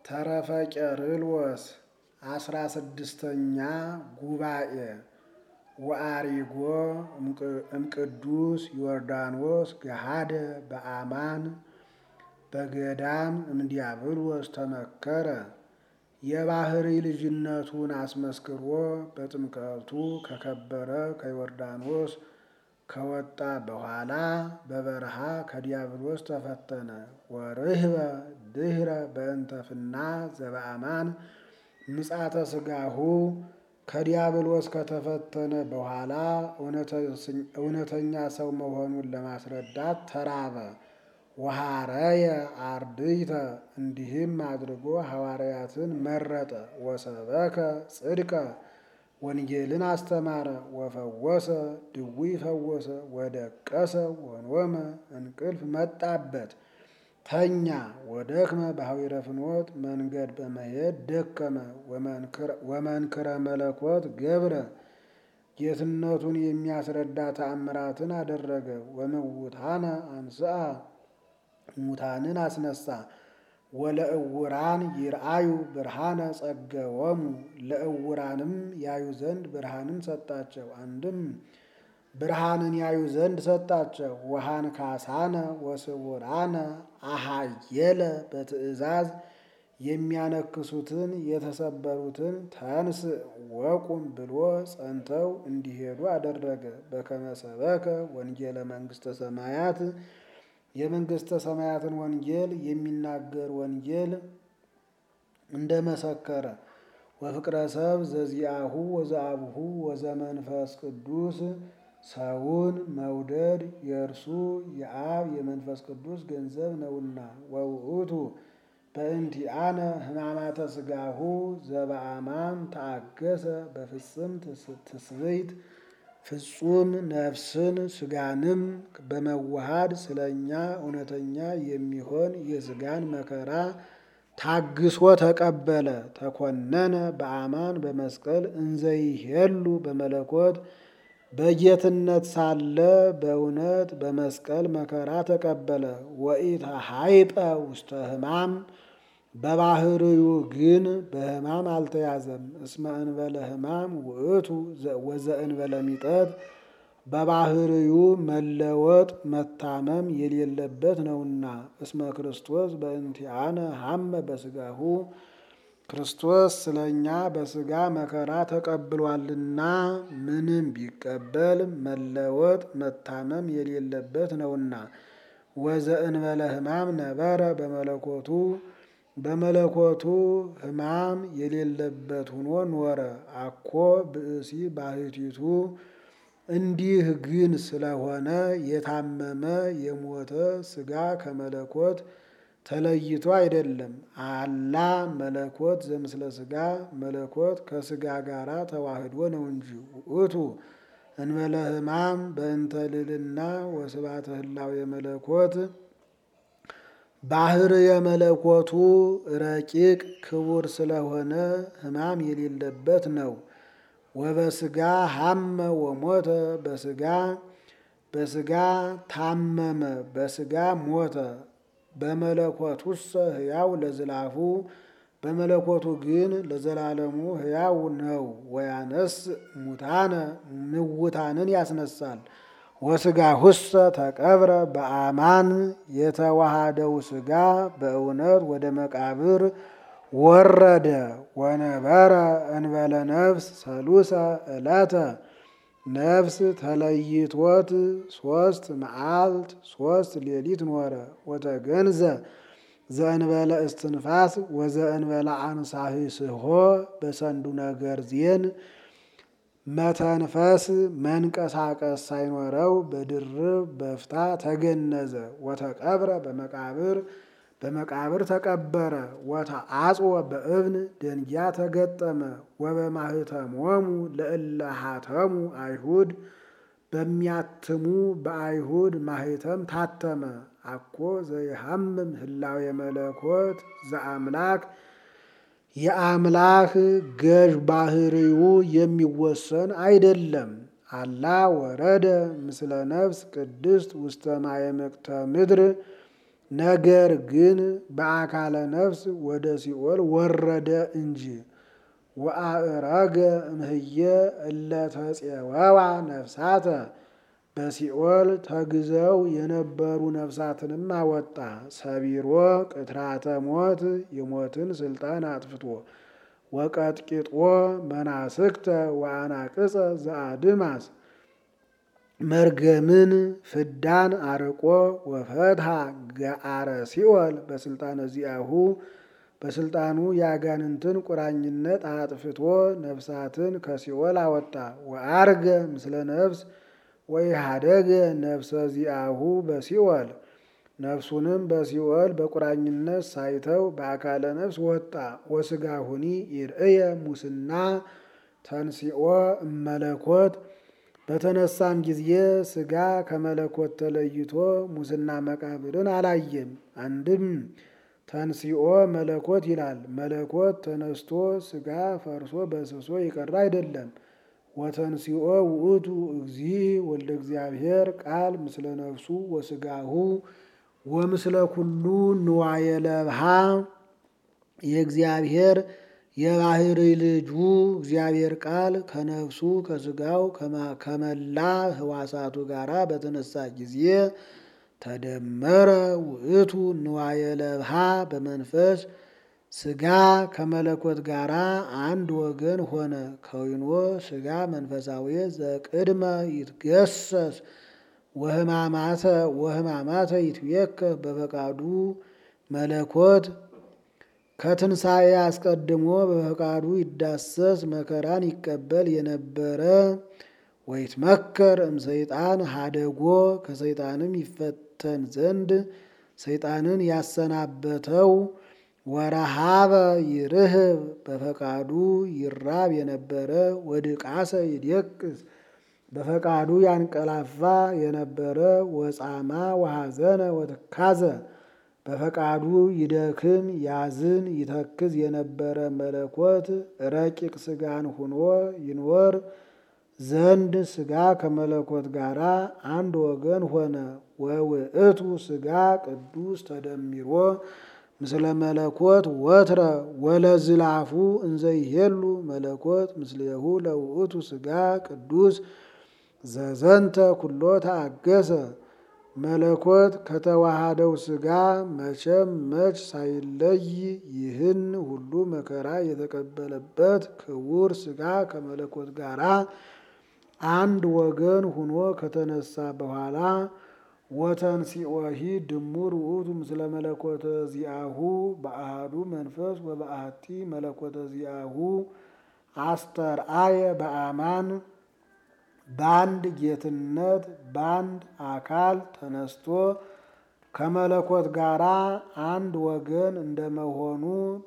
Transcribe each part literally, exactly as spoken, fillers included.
ተረፈ ቄርሎስ አስራ ስድስተኛ ጉባኤ ወአሪጎ እምቅዱስ ዮርዳኖስ ገሃደ በአማን በገዳም እምዲያብሎስ ተመከረ። የባህሪ ልጅነቱን አስመስክሮ በጥምቀቱ ከከበረ ከዮርዳኖስ ከወጣ በኋላ በበረሃ ከዲያብሎስ ተፈተነ። ወርህበ ድህረ በእንተፍና ዘበአማን ምጽአተ ሥጋሁ ከዲያብሎስ ከተፈተነ በኋላ እውነተኛ ሰው መሆኑን ለማስረዳት ተራበ። ወሐረየ አርድእተ እንዲህም አድርጎ ሐዋርያትን መረጠ። ወሰበከ ጽድቀ ወንጌልን አስተማረ። ወፈወሰ ድውይ ፈወሰ። ወደቀሰ ወኖመ እንቅልፍ መጣበት ተኛ። ወደክመ በሐዊረ ፍኖት መንገድ በመሄድ ደከመ። ወመንክረ መለኮት ገብረ ጌትነቱን የሚያስረዳ ተአምራትን አደረገ። ወምውታነ አንሥአ ሙታንን አስነሳ። ወለእውራን ይርአዩ ብርሃነ ጸገወሙ ለእውራንም ያዩ ዘንድ ብርሃንን ሰጣቸው። አንድም ብርሃንን ያዩ ዘንድ ሰጣቸው። ወሃንካሳነ ወስውራነ አሃየለ በትእዛዝ የሚያነክሱትን የተሰበሩትን ተንስ ወቁም ብሎ ጸንተው እንዲሄዱ አደረገ። በከመ ሰበከ ወንጌለ መንግሥተ ሰማያት የመንግሥተ ሰማያትን ወንጌል የሚናገር ወንጌል እንደመሰከረ። ወፍቅረ ሰብ ዘዚአሁ ወዘአቡሁ ወዘመንፈስ ቅዱስ ሰውን መውደድ የእርሱ የአብ የመንፈስ ቅዱስ ገንዘብ ነውና። ወውእቱ በእንቲአነ ሕማማተ ሥጋሁ ዘበአማን ተአገሰ በፍጽም ትስብእት ፍጹም ነፍስን ሥጋንም በመዋሃድ ስለኛ እውነተኛ የሚሆን የሥጋን መከራ ታግሶ ተቀበለ። ተኮነነ በአማን በመስቀል እንዘይሄሉ በመለኮት በጌትነት ሳለ በእውነት በመስቀል መከራ ተቀበለ። ወኢተሐይጠ ውስተ ሕማም በባህርዩ ግን በሕማም አልተያዘም። እስመ እንበለ ሕማም ውእቱ ወዘእንበለ ሚጠት በባህርዩ መለወጥ መታመም የሌለበት ነውና። እስመ ክርስቶስ በእንቲአነ ሐመ በሥጋሁ ክርስቶስ ስለኛ በሥጋ መከራ ተቀብሏልና ምንም ቢቀበል መለወጥ መታመም የሌለበት ነውና። ወዘእንበለ ሕማም ነበረ በመለኮቱ በመለኮቱ ሕማም የሌለበት ሆኖ ኖረ። አኮ ብእሲ ባሕቲቱ እንዲህ ግን ስለሆነ የታመመ የሞተ ሥጋ ከመለኮት ተለይቶ አይደለም። አላ መለኮት ዘምስለ ሥጋ መለኮት ከሥጋ ጋር ተዋህዶ ነው እንጂ። ውእቱ እንበለ ሕማም በእንተ ልዕልና ወስብሐተ ህላዌ መለኮት ባህር የመለኮቱ ረቂቅ ክቡር ስለሆነ ሕማም የሌለበት ነው። ወበሥጋ ሐመ ወሞተ በሥጋ በሥጋ ታመመ በሥጋ ሞተ። በመለኮቱሰ ሕያው ለዝላፉ በመለኮቱ ግን ለዘላለሙ ሕያው ነው። ወያነስ ሙታነ ምውታንን ያስነሳል። ወሥጋሁሰ ተቀብረ በአማን የተዋሃደው ሥጋ በእውነት ወደ መቃብር ወረደ። ወነበረ እንበለ ነፍስ ሰሉሰ ዕለተ ነፍስ ተለይቶት ሶስት መዓልት ሶስት ሌሊት ኖረ። ወተገንዘ ዘእንበለ እስትንፋስ ወዘእንበለ አንሳሂስሖ በሰንዱ ነገር ዜን መተንፈስ መንቀሳቀስ ሳይኖረው በድርብ በፍታ ተገነዘ። ወተቀብረ በመቃብር በመቃብር ተቀበረ። ወተአጽወ በእብን ደንጊያ ተገጠመ። ወበማህተሞሙ ለእለ ሐተሙ አይሁድ በሚያትሙ በአይሁድ ማህተም ታተመ። አኮ ዘይሐምም ህላዌ መለኮት ዘአምላክ የአምላክ ገዥ ባህሪው የሚወሰን አይደለም። አላ ወረደ ምስለ ነፍስ ቅድስት ውስተ ማየ ምቅተ ምድር ነገር ግን በአካለ ነፍስ ወደ ሲኦል ወረደ እንጂ። ወአእረገ እምህየ እለ ተፄወዋ ነፍሳተ በሲኦል ተግዘው የነበሩ ነፍሳትንም አወጣ። ሰቢሮ ቅትራተ ሞት የሞትን ስልጣን አጥፍቶ ወቀጥቂጦ መናስክተ ወአናቅጸ ዘአድማስ መርገምን ፍዳን አርቆ ወፈትሃ ገአረ ሲኦል በስልጣነ ዚአሁ በስልጣኑ የአጋንንትን ቁራኝነት አጥፍቶ ነፍሳትን ከሲኦል አወጣ። ወአርገ ምስለ ነፍስ ወኢሃደገ ነፍሰ ዚአሁ በሲኦል ነፍሱንም በሲኦል በቁራኝነት ሳይተው በአካለ ነፍስ ወጣ። ወስጋሁኒ ይርእየ ሙስና ተንሲኦ እመለኮት በተነሳም ጊዜ ስጋ ከመለኮት ተለይቶ ሙስና መቃብርን አላየም። አንድም ተንሲኦ መለኮት ይላል። መለኮት ተነስቶ ስጋ ፈርሶ በስብሶ ይቀር አይደለም። ወተንሲኦ ውእቱ እግዚእ ወልደ እግዚአብሔር ቃል ምስለ ነፍሱ ወስጋሁ ወምስለ ኩሉ ንዋየ ለብሃ የእግዚአብሔር የባህሪ ልጁ እግዚአብሔር ቃል ከነፍሱ ከስጋው ከመላ ህዋሳቱ ጋራ በተነሳ ጊዜ ተደመረ ውእቱ ንዋየ ለብሃ በመንፈስ ስጋ ከመለኮት ጋራ አንድ ወገን ሆነ። ከዊኖ ስጋ መንፈሳዊ ዘቅድመ ይትገሰስ ወህማማተ ወህማማተ ይትዌከፍ በፈቃዱ መለኮት ከትንሣኤ አስቀድሞ በፈቃዱ ይዳሰስ መከራን ይቀበል የነበረ ወይትመከር እምሰይጣን ሀደጎ ከሰይጣንም ይፈተን ዘንድ ሰይጣንን ያሰናበተው ወረሃበ ይርህብ በፈቃዱ ይራብ የነበረ ወድቃሰ ይደቅስ በፈቃዱ ያንቀላፋ የነበረ ወጻማ ወሐዘነ ወትካዘ በፈቃዱ ይደክም ያዝን ይተክዝ የነበረ መለኮት ረቂቅ ስጋን ሁኖ ይኖር ዘንድ ስጋ ከመለኮት ጋራ አንድ ወገን ሆነ። ወውእቱ ስጋ ቅዱስ ተደሚሮ ምስለ መለኮት ወትረ ወለዝላፉ እንዘ ይሄሉ መለኮት ምስሌሁ ለውእቱ ስጋ ቅዱስ ዘዘንተ ኩሎ ተአገሰ መለኮት ከተዋሃደው ስጋ መቼም መች ሳይለይ ይህን ሁሉ መከራ የተቀበለበት ክቡር ስጋ ከመለኮት ጋራ አንድ ወገን ሁኖ ከተነሳ በኋላ ወተንሲኦሂ ድሙር ውእቱ ምስለ መለኮተ ዚአሁ በአሃዱ መንፈስ ወበአሐቲ መለኮተ ዚአሁ አስተርአየ በአማን በአንድ ጌትነት በአንድ አካል ተነስቶ ከመለኮት ጋራ አንድ ወገን እንደመሆኑ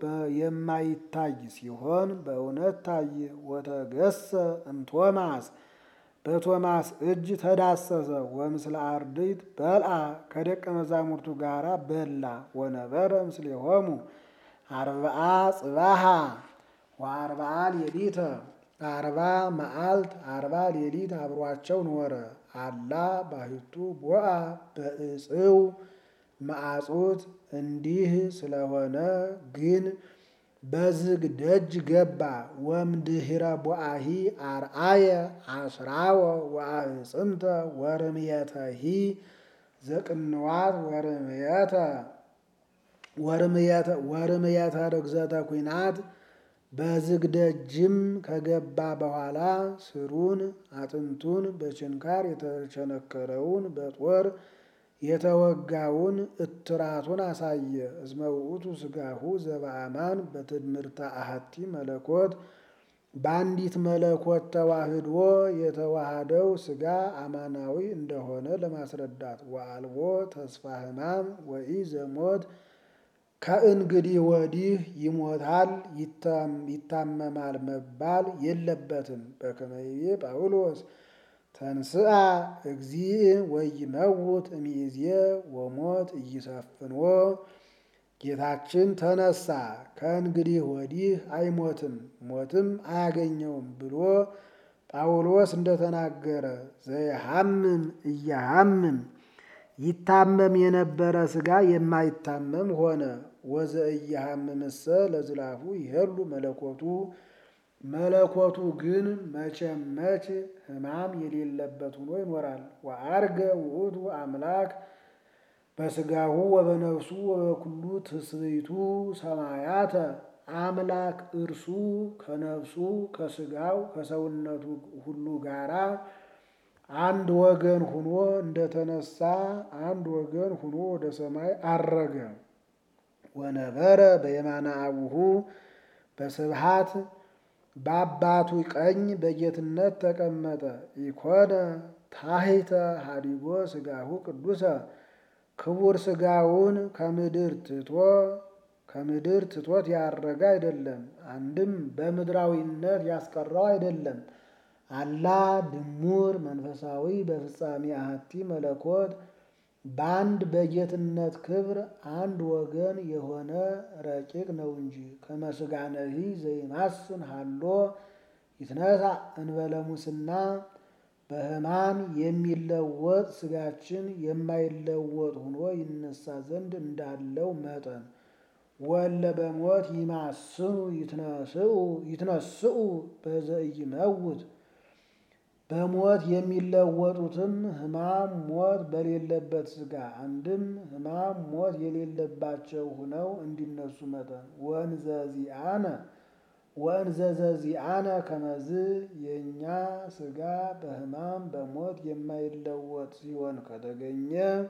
የማይታይ ሲሆን በእውነት ታየ። ወተገሰ እምቶማስ በቶማስ እጅ ተዳሰሰ። ወምስለ አርድእት በልአ ከደቀ መዛሙርቱ ጋራ በላ። ወነበረ ምስሌሆሙ አርብዓ ጽባሃ ወአርብዓ ሌሊተ አርባ መዓልት አርባ ሌሊት አብሯቸው ኖረ። አላ ባሕቱ ቦአ በእጽው መዓጹት እንዲህ ስለሆነ ግን በዝግ ደጅ ገባ። ወምድኅረ ቦአሂ አርአየ አስራወ ወአዕጽምተ ወርምየተሂ ዘቅንዋት ወርምየተ ወርምየተ ወርምየተ ርግዘተ ኩናት በዝግ ደጅም ከገባ በኋላ ስሩን አጥንቱን በችንካር የተቸነከረውን በጦር የተወጋውን እትራቱን አሳየ። እስመ ውእቱ ስጋሁ ዘበአማን በትድምርተ አሐቲ መለኮት በአንዲት መለኮት ተዋህዶ የተዋሃደው ስጋ አማናዊ እንደሆነ ለማስረዳት ወአልቦ ተስፋ ሕማም ወኢ ዘሞት ከእንግዲህ ወዲህ ይሞታል ይታመማል መባል የለበትም። በከመ ይቤ ጳውሎስ ተንስአ እግዚእ ወይመውት እምይእዜ ወሞት ኢይሰፍንዎ ጌታችን ተነሳ ከእንግዲህ ወዲህ አይሞትም ሞትም አያገኘውም ብሎ ጳውሎስ እንደተናገረ ዘይሐምም እያሐምም ይታመም የነበረ ሥጋ የማይታመም ሆነ። ወዘኢያሐምምሰ ለዝላፉ ይሄሉ መለኮቱ መለኮቱ ግን መቼም መች ሕማም የሌለበት ሆኖ ይኖራል። ወዐርገ ውእቱ አምላክ በሥጋሁ ወበነፍሱ ወበኩሉ ትስብእቱ ሰማያተ አምላክ እርሱ ከነፍሱ ከሥጋው ከሰውነቱ ሁሉ ጋራ አንድ ወገን ሁኖ እንደተነሳ አንድ ወገን ሁኖ ወደ ሰማይ አረገ። ወነበረ በየማነ አቡሁ በስብሐት በአባቱ ቀኝ በጌትነት ተቀመጠ። ኢኮነ ታሕተ ሀዲጎ ሥጋሁ ቅዱሰ ክቡር ሥጋውን ከምድር ትቶ ከምድር ትቶት ያረገ አይደለም። አንድም በምድራዊነት ያስቀረው አይደለም። አላ ድሙር መንፈሳዊ በፍጻሜ አሐቲ መለኮት በአንድ በጌትነት ክብር አንድ ወገን የሆነ ረቂቅ ነው እንጂ። ከመስጋነሂ ዘይማስን ሀሎ ይትነሳ እንበለ ሙስና በሕማም የሚለወጥ ሥጋችን የማይለወጥ ሆኖ ይነሳ ዘንድ እንዳለው መጠን ወለ በሞት ይማስኑ ይትነስኡ ይትነስኡ በዘኢይመውት በሞት የሚለወጡትም ሕማም ሞት በሌለበት ሥጋ አንድም ሕማም ሞት የሌለባቸው ሆነው እንዲነሱ መጠን ወእንዘ ዚአነ ወእንዘ ዘዚአነ ከመዝ የእኛ ሥጋ በሕማም በሞት የማይለወጥ ሲሆን ከተገኘ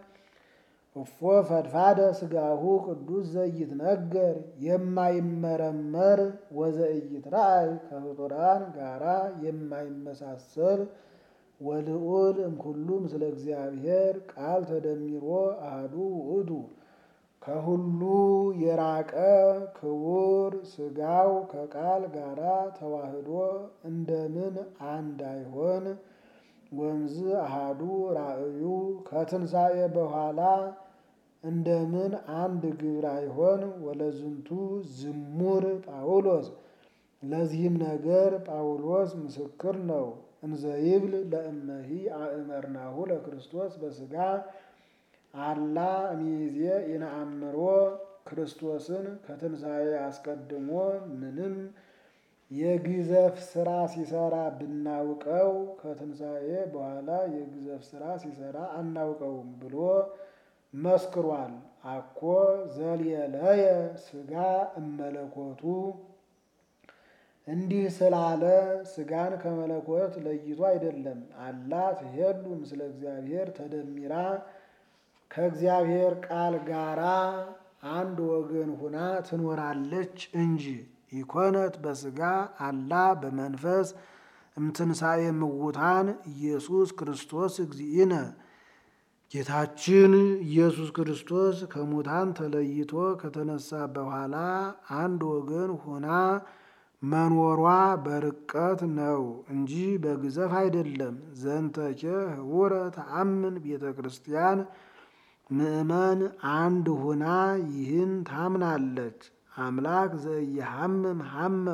እፎ ፈድፋደ ሥጋሁ ቅዱስ ዘይትነገር የማይመረመር ወዘኢይትረአይ ከፍጡራን ጋራ የማይመሳሰል ወልዑል እምኩሉ ምስለ እግዚአብሔር ቃል ተደሚሮ አሐዱ ውእቱ ከሁሉ የራቀ ክቡር ሥጋው ከቃል ጋራ ተዋህዶ እንደምን አንድ አይሆን? ወንዝ አሐዱ ራእዩ ከትንሣኤ በኋላ እንደምን አንድ ግብር አይሆን? ወለዝንቱ ዝሙር ጳውሎስ ለዚህም ነገር ጳውሎስ ምስክር ነው። እንዘ ይብል ለእመሂ አእመርናሁ ለክርስቶስ በሥጋ አላ እምይእዜ ኢነአምሮ ክርስቶስን ከትንሣኤ አስቀድሞ ምንም የግዘፍ ሥራ ሲሰራ ብናውቀው ከትንሣኤ በኋላ የግዘፍ ሥራ ሲሰራ አናውቀውም ብሎ መስክሯል። አኮ ዘልየለየ ሥጋ እመለኮቱ እንዲህ ስላለ ሥጋን ከመለኮት ለይቶ አይደለም። አላ ትሄሉ ምስለ እግዚአብሔር ተደሚራ ከእግዚአብሔር ቃል ጋራ አንድ ወገን ሁና ትኖራለች እንጂ። ኢኮነት በሥጋ አላ በመንፈስ እምትንሣኤ ምውታን ኢየሱስ ክርስቶስ እግዚእነ ጌታችን ኢየሱስ ክርስቶስ ከሙታን ተለይቶ ከተነሳ በኋላ አንድ ወገን ሆና መኖሯ በርቀት ነው እንጂ በግዘፍ አይደለም። ዘንተኬ ህቡረ ተአምን ቤተ ክርስቲያን ምእመን አንድ ሁና ይህን ታምናለች። አምላክ ዘኢይሐምም ሐመ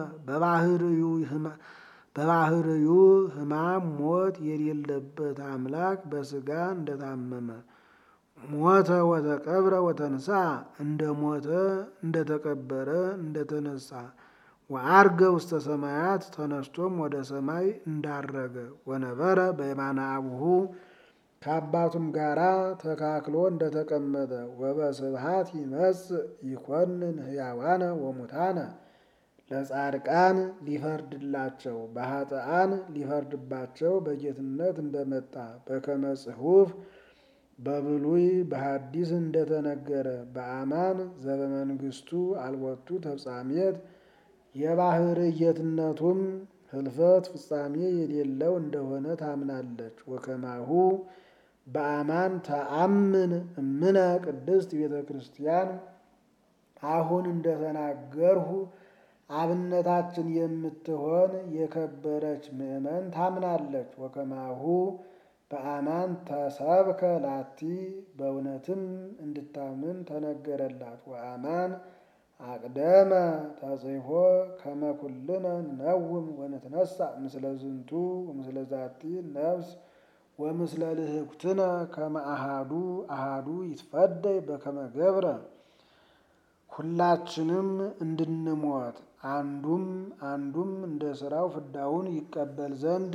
በባህርዩ ሕማም ሞት የሌለበት አምላክ በሥጋ እንደታመመ ሞተ ወተቀብረ ወተንሳ እንደ ሞተ እንደተቀበረ እንደተነሳ ወዐርገ ውስተ ሰማያት ተነስቶም ወደ ሰማይ እንዳረገ ወነበረ በየማነ አቡሁ ከአባቱም ጋራ ተካክሎ እንደተቀመጠ ወበስብሐት ይመጽእ ይኰንን ሕያዋነ ወሙታነ ለጻድቃን ሊፈርድላቸው በኃጥአን ሊፈርድባቸው በጌትነት እንደመጣ በከመ ጽሑፍ በብሉይ በሐዲስ እንደተነገረ በአማን ዘበመንግሥቱ አልቦቱ ተፍጻሜት የባሕርይ ጌትነቱም ህልፈት ፍጻሜ የሌለው እንደሆነ ታምናለች። ወከማሁ በአማን ተአምን እምነ ቅድስት ቤተ ክርስቲያን አሁን እንደተናገርሁ አብነታችን የምትሆን የከበረች ምእመን ታምናለች። ወከማሁ በአማን ተሰብከ ላቲ በእውነትም እንድታምን ተነገረላት። ወአማን አቅደመ ተጽፎ ከመ ኩልነ ነውም ወንትነሣ ምስለ ዝንቱ ምስለ ዛቲ ነፍስ ወምስለ ልህኩትነ ከመ አሐዱ አሐዱ ይትፈደይ በከመ ገብረ ሁላችንም እንድንሞት አንዱም አንዱም እንደ ሥራው ፍዳውን ይቀበል ዘንድ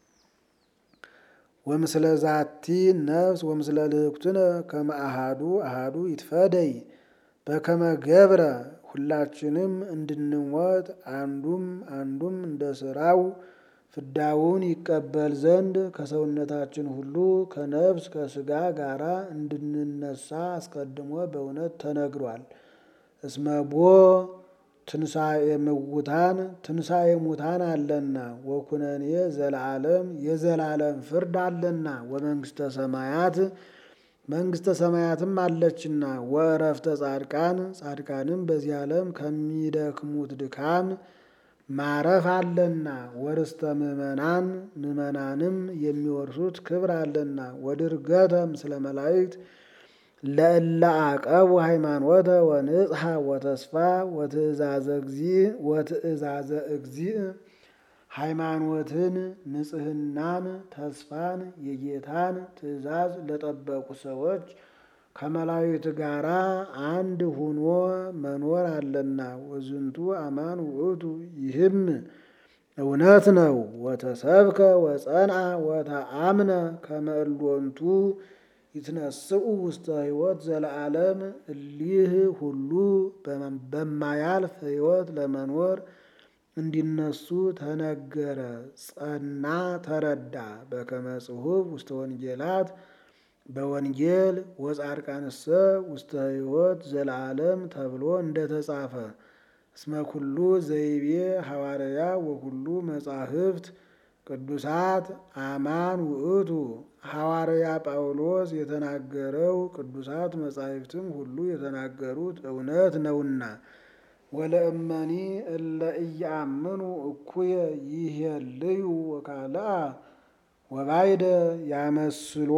ወምስለ ዛቲ ነፍስ ወምስለ ልህኩትነ ከመ አሐዱ አሐዱ ይትፈደይ በከመ ገብረ ሁላችንም እንድንሞት አንዱም አንዱም እንደ ሥራው ፍዳውን ይቀበል ዘንድ ከሰውነታችን ሁሉ ከነፍስ ከሥጋ ጋራ እንድንነሳ አስቀድሞ በእውነት ተነግሯል። እስመቦ ትንሣኤ ምውታን ትንሣኤ ሙታን አለና ወኩነኔ ዘለዓለም የዘላለም ፍርድ አለና ወመንግሥተ ሰማያት መንግሥተ ሰማያትም አለችና ወእረፍተ ጻድቃን ጻድቃንም በዚህ ዓለም ከሚደክሙት ድካም ማረፍ አለና ወርስተ ምእመናን ምእመናንም የሚወርሱት ክብር አለና ወድርገተ ምስለ መላእክት ለእለ አቀቡ ሃይማኖተ ወንጽሐ ወተስፋ ወትእዛዘ እግዚእ ወትእዛዘ እግዚእ ሃይማኖትን ንጽሕናን ተስፋን የጌታን ትእዛዝ ለጠበቁ ሰዎች ከመላእክት ጋራ አንድ ሁኖ መኖር አለና ወዝንቱ አማን ውእቱ ይህም እውነት ነው። ወተሰብከ ወጸንዐ ወተአምነ ከመ እሎንቱ ይትነስኡ ውስተ ሕይወት ዘለዓለም እሊህ ሁሉ በማያልፍ ሕይወት ለመኖር እንዲነሱ ተነገረ፣ ጸና፣ ተረዳ። በከመ ጽሑፍ ውስተ ወንጌላት በወንጌል ወጻድቃንሰ ውስተ ሕይወት ዘለዓለም ተብሎ እንደተጻፈ እስመ ኩሉ ዘይቤ ሐዋርያ ወኩሉ መጻሕፍት ቅዱሳት አማን ውእቱ ሐዋርያ ጳውሎስ የተናገረው ቅዱሳት መጻሕፍትም ሁሉ የተናገሩት እውነት ነውና ወለእመኒ እለ ኢየአምኑ እኩየ ይሄልዩ ወካልአ ወባይደ ያመስሎ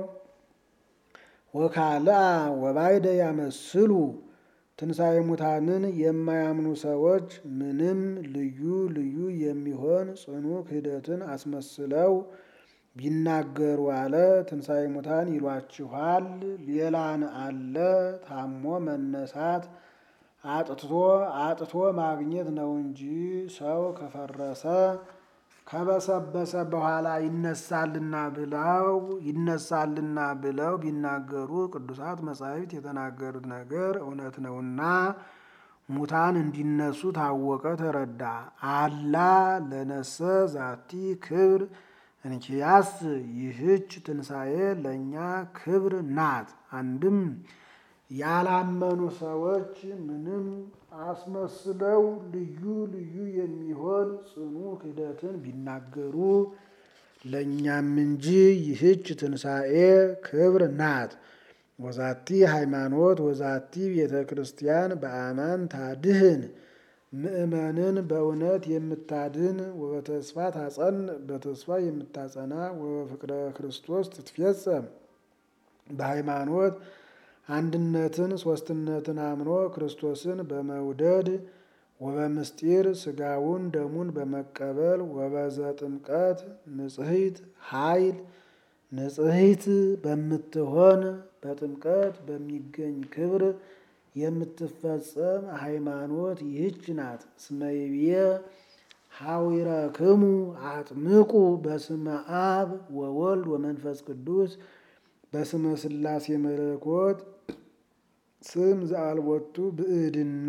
ወካልአ ወባይደ ያመስሉ ትንሣኤ ሙታንን የማያምኑ ሰዎች ምንም ልዩ ልዩ የሚሆን ጽኑ ክህደትን አስመስለው ቢናገሩ አለ ትንሣኤ ሙታን ይሏችኋል። ሌላን አለ ታሞ መነሳት አጥቶ አጥቶ ማግኘት ነው እንጂ ሰው ከፈረሰ ከበሰበሰ በኋላ ይነሳልና ብለው ይነሳልና ብለው ቢናገሩ ቅዱሳት መጻሕፍት የተናገሩት ነገር እውነት ነውና ሙታን እንዲነሱ ታወቀ፣ ተረዳ። አላ ለነሰ ዛቲ ክብር እንኪያስ ይህች ትንሣኤ ለእኛ ክብር ናት። አንድም ያላመኑ ሰዎች ምንም አስመስለው ልዩ ልዩ የሚሆን ጽኑ ክህደትን ቢናገሩ ለእኛም እንጂ ይህች ትንሣኤ ክብር ናት። ወዛቲ ሃይማኖት ወዛቲ ቤተ ክርስቲያን በአማን ታድህን ምእመንን በእውነት የምታድን ወበተስፋ ታጸን በተስፋ የምታጸና ወበፍቅረ ክርስቶስ ትትፌጸም በሃይማኖት አንድነትን ሶስትነትን አምኖ ክርስቶስን በመውደድ ወበምስጢር ሥጋውን ደሙን በመቀበል ወበዘ ጥምቀት ንጽሕት ኃይል ንጽሕት በምትሆን በጥምቀት በሚገኝ ክብር የምትፈጸም ሃይማኖት ይህች ናት። እስመ ይብየ ሐዊረክሙ አጥምቁ በስመ አብ ወወልድ ወመንፈስ ቅዱስ በስመ ሥላሴ መለኮት ስም ዘአልቦቱ ብእድና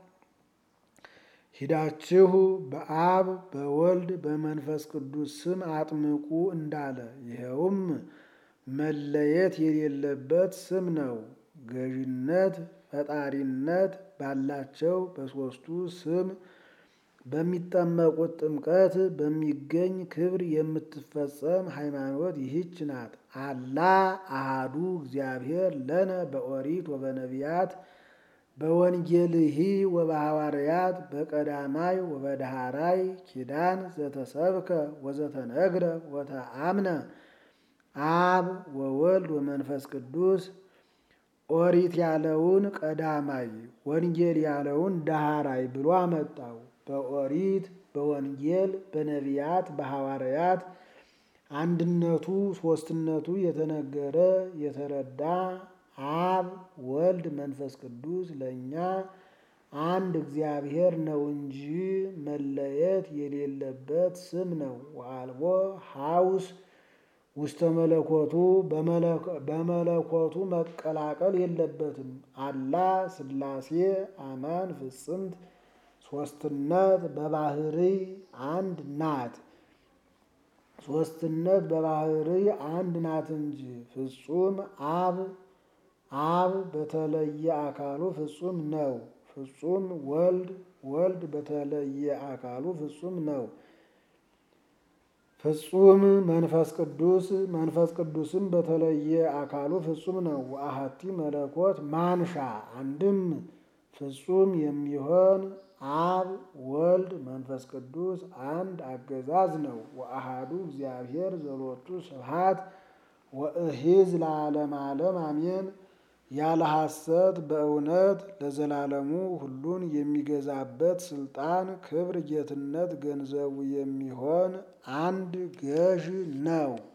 ሂዳችሁ በአብ በወልድ በመንፈስ ቅዱስ ስም አጥምቁ እንዳለ ይኸውም መለየት የሌለበት ስም ነው። ገዥነት ፈጣሪነት ባላቸው በሦስቱ ስም በሚጠመቁት ጥምቀት በሚገኝ ክብር የምትፈጸም ሃይማኖት ይህች ናት። አላ አሃዱ እግዚአብሔር ለነ በኦሪት ወበነቢያት በወንጌልሂ ወበሐዋርያት በቀዳማይ ወበዳህራይ ኪዳን ዘተሰብከ ወዘተነግረ ወተአምነ አብ ወወልድ ወመንፈስ ቅዱስ። ኦሪት ያለውን ቀዳማይ ወንጌል ያለውን ዳህራይ ብሎ አመጣው። በኦሪት በወንጌል በነቢያት በሐዋርያት አንድነቱ ሶስትነቱ የተነገረ የተረዳ አብ ወልድ መንፈስ ቅዱስ ለእኛ አንድ እግዚአብሔር ነው እንጂ መለየት የሌለበት ስም ነው። ወአልቦ ሐውስ ውስተ መለኮቱ በመለኮቱ መቀላቀል የለበትም። አላ ሥላሴ አማን ፍጽምት ሶስትነት በባህርይ አንድ ናት። ሶስትነት በባህርይ አንድ ናት እንጂ ፍጹም አብ አብ በተለየ አካሉ ፍጹም ነው። ፍጹም ወልድ ወልድ በተለየ አካሉ ፍጹም ነው። ፍጹም መንፈስ ቅዱስ መንፈስ ቅዱስም በተለየ አካሉ ፍጹም ነው። ወአሐቲ መለኮት ማንሻ አንድም ፍጹም የሚሆን አብ ወልድ መንፈስ ቅዱስ አንድ አገዛዝ ነው። ወአሐዱ እግዚአብሔር ዘሎቱ ስብሐት ወእሂዝ ለዓለመ ዓለም አሜን። ያለ ሐሰት በእውነት ለዘላለሙ ሁሉን የሚገዛበት ስልጣን ክብር ጌትነት ገንዘቡ የሚሆን አንድ ገዥ ነው።